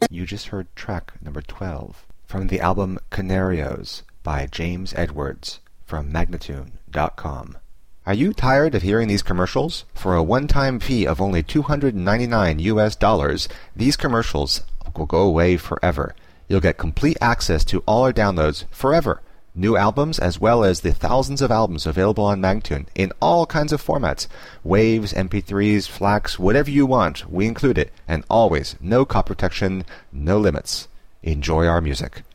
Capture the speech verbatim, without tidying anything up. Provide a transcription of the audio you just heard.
You just heard track number twelve from the album Canarios by James Edwards from Magnatune dot com. Are you tired of hearing these commercials? For a one-time fee of only two hundred ninety-nine U S dollars, these commercials will go away forever. You'll get complete access to all our downloads forever. New albums as well as the thousands of albums available on Magnatune in all kinds of formats. Waves, M P threes, FLACs, whatever you want, we include it. And always, no copy protection, no limits. Enjoy our music.